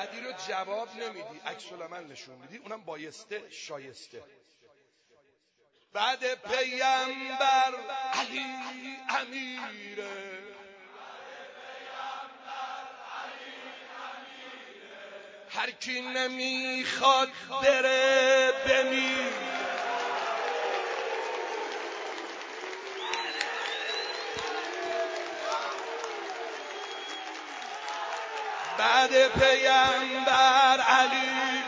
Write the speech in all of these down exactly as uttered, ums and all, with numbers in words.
بعدی رو جواب نمیدی، عکس العمل نشون میدی، اونم بایسته شایسته. بعد پیامبر علی امیره، هر کی نمیخواد بره بمیر. بعد پیامبر علی،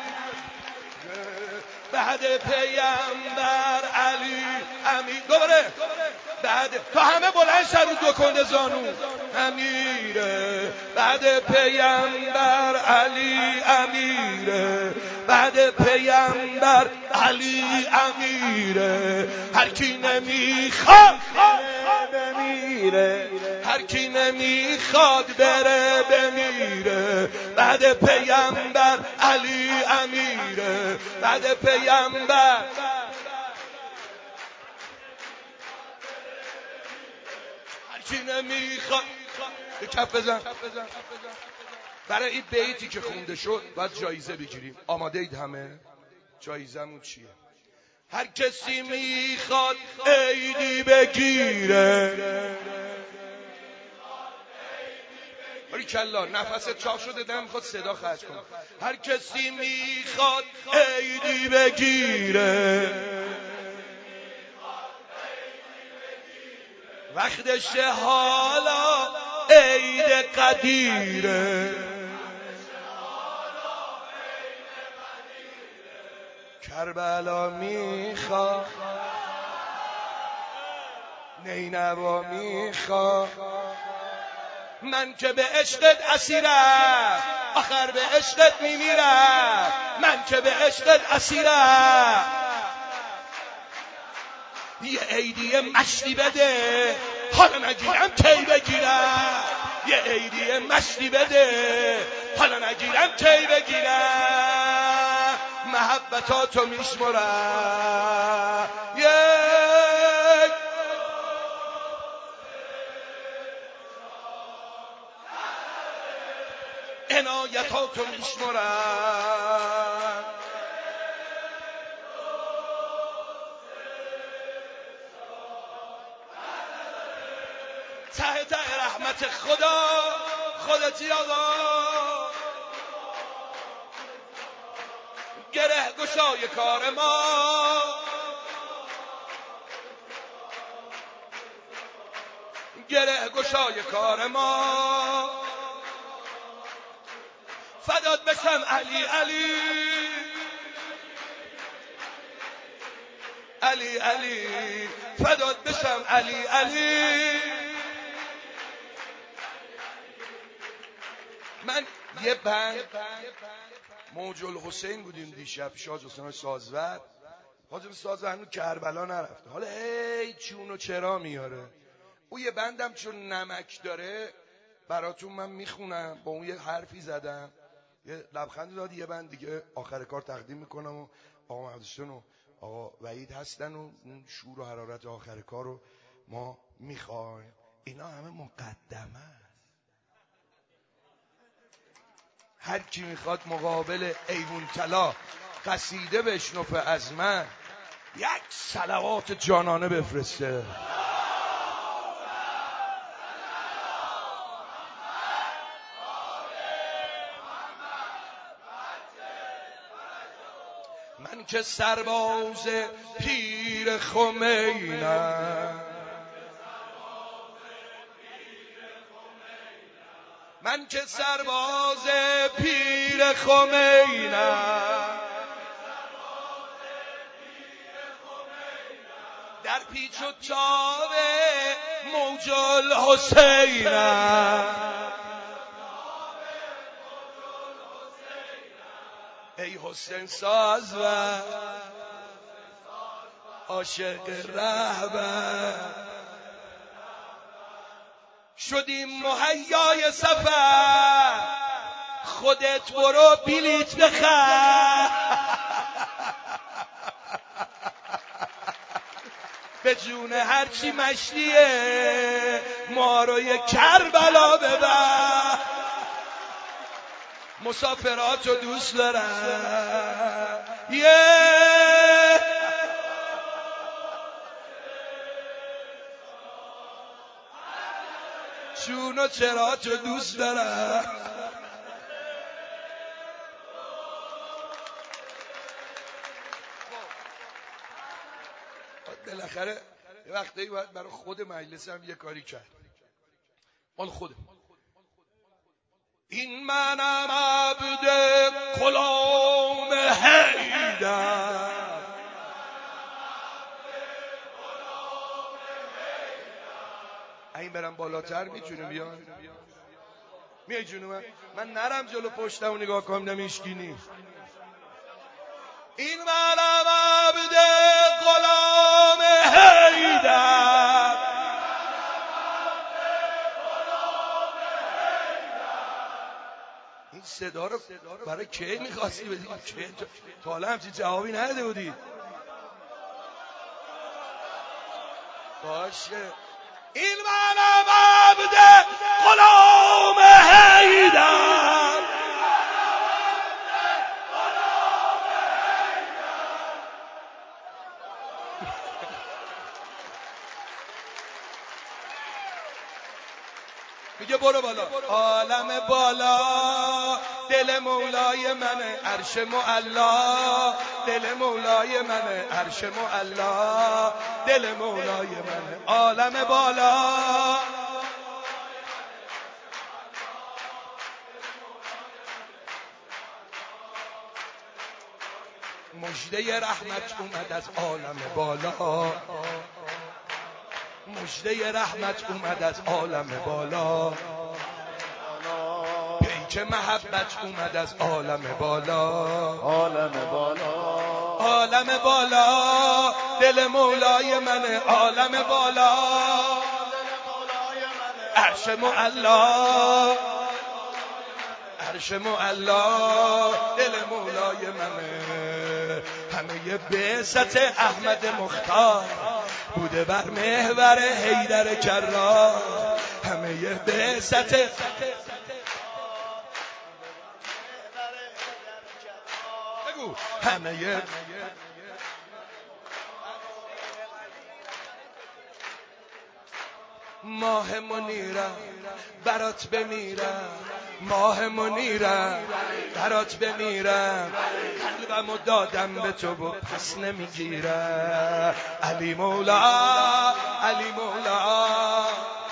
بعد پیامبر علی امیر. دوباره بعد تا همه بلند شد رو دو کند زانو امیره. بعد پیامبر علی امیره، بعد پیامبر علی امیره، هر کی نمیخواد بمیره، هر کی نمیخواد بره بمیره. بعد پیامبر علی امیره، بعد پیامبر هر کی نمیخواد. کف بزن. برای این بیتی که خونده شد باید جایزه بگیریم. آماده اید همه؟ جایزمون چیه؟ هر کسی میخواد عیدی بگیره، ولی کلا نفست چاق شده دم میخواد صدا خرج کنه. هر کسی میخواد عیدی بگیره، وقتشه حالا عید قدیره. کربلا میخواد، نینوا میخواد، من که به عشقت اسیرم آخر به عشقت میمیرم، من که به عشقت اسیرم. یه عیدی مشتی بده حالا نگیرم کی بگیرم، یه عیدی مشتی بده حالا نگیرم کی بگیرم. محبتاتو میشمرم یک عنایتاتو میشمرم. ته ته رحمت خدا خودتی آقا، گره گشای کار ما، گره گشای کار ما. فدات بشم علی علی علی علی، فدات بشم علی علی. من یه بند موج الحسین بودیم دیشب، شاه حسین سازور. حاجم سازور هنوز کربلا نرفته، حالا هی چون و چرا میاره. او یه بندم چون نمک داره براتون من میخونم، با اون یه حرفی زدم، یه لبخند داد. یه بند دیگه آخر کار تقدیم میکنم و آقا محمدشون و آقا وحید هستن و اون شور و حرارت آخر کار رو ما میخوایم. اینا همه مقدمه است. هر کی میخواد مقابل ایوون کلا قصیده بشنفه از من، یک صلوات جانانه بفرسته. من که سرباز پیر خمینم، من که سرباز پیر خمینم، در پیچ و تاب موج الحسینم. ای حسین ساز و عاشق رهبر، شدیم مهیای سفر، خودت برو بلیت بخر. به جون هرچی مشتیه ما رو یه کربلا ببر، مسافراتو دوست دارم یه چون و چراتو دوست دارم. بالاخره یه وقتایی باید برای خود مجلس هم یه کاری کرد، مال خوده. این منم عبد غلام حیدر، این برم بالاتر میتونه بیان میای جونو من من نرم جلو پشتم و نگاه کنم نمیشکینی. این منم عبد غلام حیدر، این صدا رو برای کی میخواستی بدی؟ تا حالا همچین جوابی نداده بودی. باشه این منم عبد غلام حیدر، میگه برو بالا. عالم بالا دل مولای منه، عرش معلا دل مولای منه، عرش معلا دل مولای منه. عالم بالا مژده رحمت اومد از عالم بالا، مژده رحمت اومد از عالم بالا، پیک محبت اومد از عالم بالا، عالم بالا عالم بالا دل مولای منه، عالم بالا عرش معلا، عرش معلا دل مولای منه. همه بعثت احمد مختار بوده بر محور حیدر کرار، همه بعثت بگو همه ماه منیرم برات بمیرم، ماه منیرم برات بمیرم، قلبمو دادم به تو و پس نمیگیرم. علی مولا علی مولا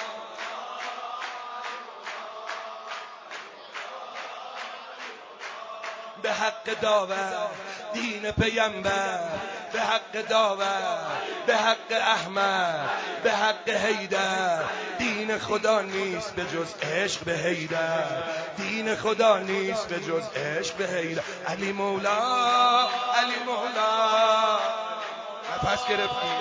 به حق داور دین پیامبر، به حق داور به حق احمد، به حق حیدر. دین خدا نیست به جز عشق به حیدر، دین خدا نیست به جز عشق به حیدر. علی مولا علی مولا نفس گرفتی.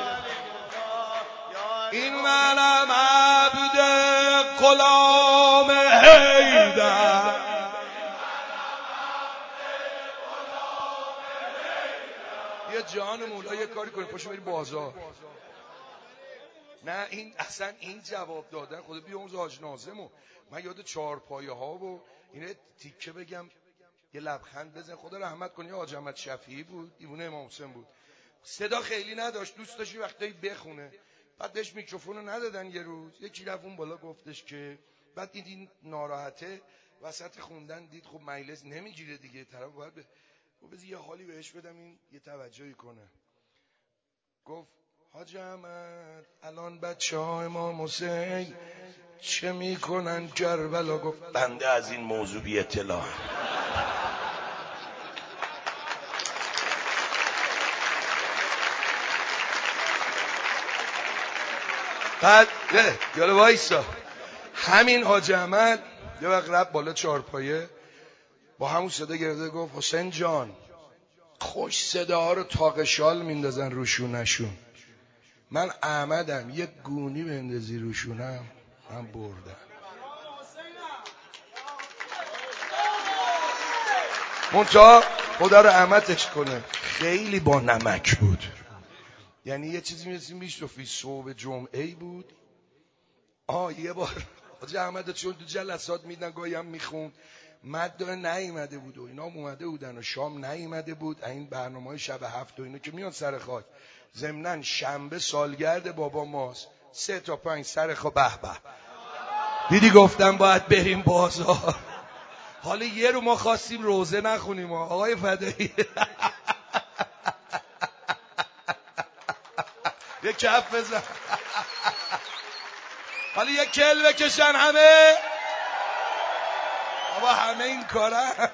این منم عبد غلام حیدر، یه جان مولا یه کاری کنه پاشو بری بازار. نه این اصلا این جواب دادن خدا بیاموز حاج ناظمو. من یاد چهارپایه ها و اینه تیکه بگم یه لبخند بزن. خدا رحمت کنه حاج احمد شفیعی بود، دیوونه امام حسین بود، صدا خیلی نداشت، دوست داشت وقتایی بخونه. بعد بهش میکروفونو ندادن. یه روز یکی رفت اون بالا گفتش که بعد دیدین ناراحته وسط خوندن، دید خب مجلس نمیگیره دیگه، طرف باید به گفت یه حالی بهش بدم این یه توجهی کنه. گفت حاج احمد الان بچه ها امام حسین چه میکنن کربلا؟ گفت بنده از این موضوع بی اطلاع. بعد یالا وایسا همین حاج احمد یه وقت رفت بالا چهارپایه با همون صدا گرفته گفت حسین جان خوش صداها رو تاق شال میندازن روشونشون، من احمدم یه گونی بندازی روشونم من بردم. منتها خدا رو رحمتش کنه خیلی با نمک بود، یعنی یه چیزی مثل میشرفی صبح جمعه بود. آه یه بار حاج احمد چون تو جلسات میدن گاهی هم میخوند، مد نیومده بود و اینا اومده بودن و شام نیومده بود. این برنامه‌های شب هفت و اینا که میان سر خاک. ضمناً شنبه سالگرد بابا ماست. سه تا پنج سر خاک. به به دیدی گفتم باید بریم بازار. حالا یه رو ما خواستیم روزه نخونیم آقای فدایی. یه کف بزن. حالا یه کل بکشن همه. بابا همه این کارن.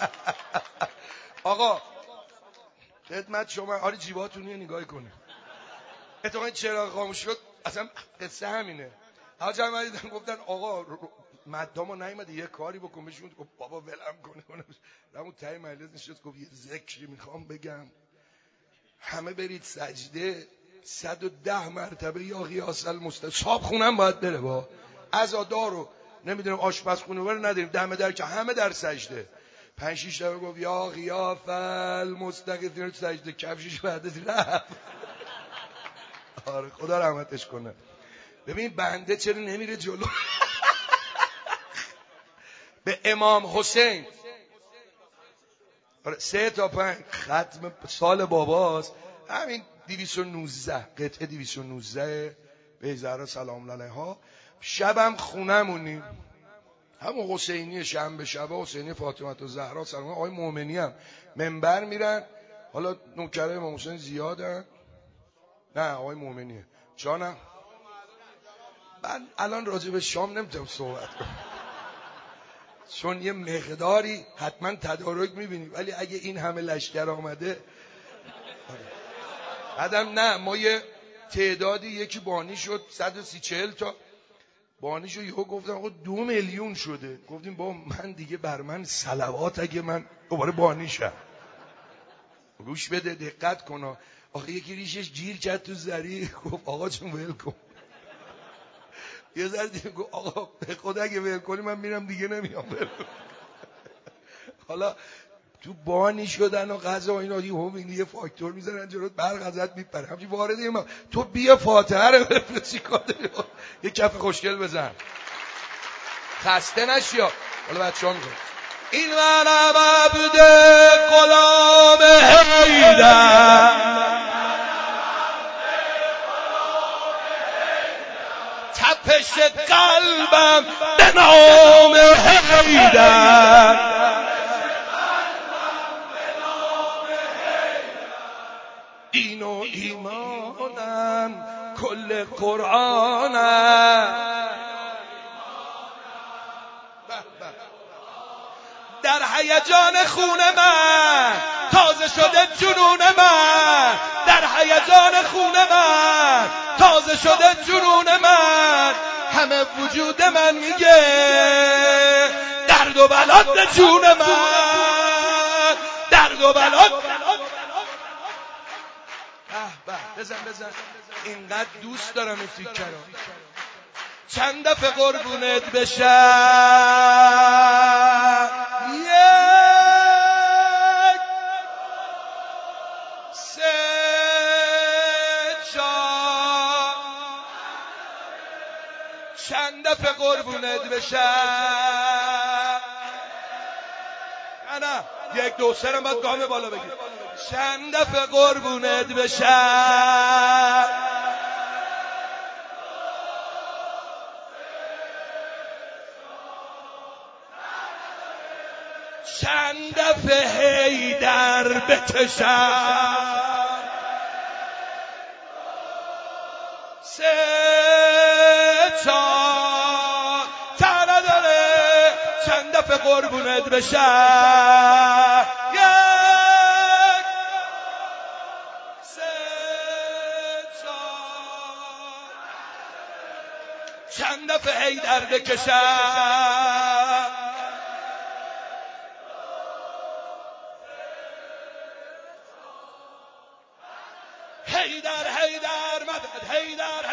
آقا خدمت شما آره جیباتونی نگاه کنه. اتفاقا چراغ خاموش شد اصلا قصه همینه. حاج احمدی دیدن گفتن آقا مدامو نیومده یه کاری بکن بهشون. گفت بابا ولم کنه کنه. همون تای مجلس نشست گفت یه ذکری میخوام بگم. همه برید سجده. صد و ده مرتبه یا غیاث المستغیث. صاحب خونم باید بره با عزادار رو نمیدونم آشپزخونه رو نداریم دم در که همه در سجده. پنج شش دفعه گفت یا غیاث المستغیث رو سجده. کفشش بعد رفت. آره خدا رحمتش کنه. ببین بنده چرا نمیره جلو. به امام حسین آره سه تا پنج ختم سال باباست. همین دویست و نوزده قطعه دویست و نوزده به زهرا سلام علیها. شبم خونمونیم همون حسینی شنبه شب حسینی فاطمه الزهرا سلام آقای مومنی هم منبر میرن. حالا نوکرای امام حسین زیادن. نه آقای مومنیه جانم. من الان راجع به شام نمیتونم صحبت کنم چون یه مقداری حتما تدارک میبینی ولی اگه این همه لشکر آمده بعدم نه ما یه تعدادی یکی بانی شد صد و سی چهل تا بانی شد یهو گفتن آقا دو میلیون شده. گفتیم با من دیگه بر من صلوات اگه من دوباره بانی شم. گوش بده دقت کن. آخه یکی ریشش گیر کرد تو زری. گفت آقا چون ول کن. یه ذره دیگه گفت آقا به خدا اگه ول کنی من میرم دیگه نمیام. حالا تو بانی شدن و غذا و اینا یهو یه فاکتور میزنن جلوت برق ازت میپره. همچین وارد ما تو بیا فاتحه رو بفرستی کار یه کف خوشگل بزن خسته نشی. حالا بچه‌ها میگن این منم عبد غلام حیدر تپش قلبم به نام حیدر دین و ایمانم کل قرآنم در هیجان خون من تازه شده جنون من. در هیجان خون من تازه شده جنون من. همه وجود من میگه درد و بلات به جون من. درد و بلات بزن بزن اینقدر دوست دارم این تیکه رو. چند دفعه قربونت بشم یک سه چار. چند دفعه قربونت بشم. نه یک دو سه رو باید گام بالا بگیر. چند دفعه قربونت بشم. چند دفعه حیدر بکشم. سه چار تا نداره. چند دفعه قربونت بشم. یک سه چار. چند دفعه حیدر بکشم. حیدر حیدر مدد حیدر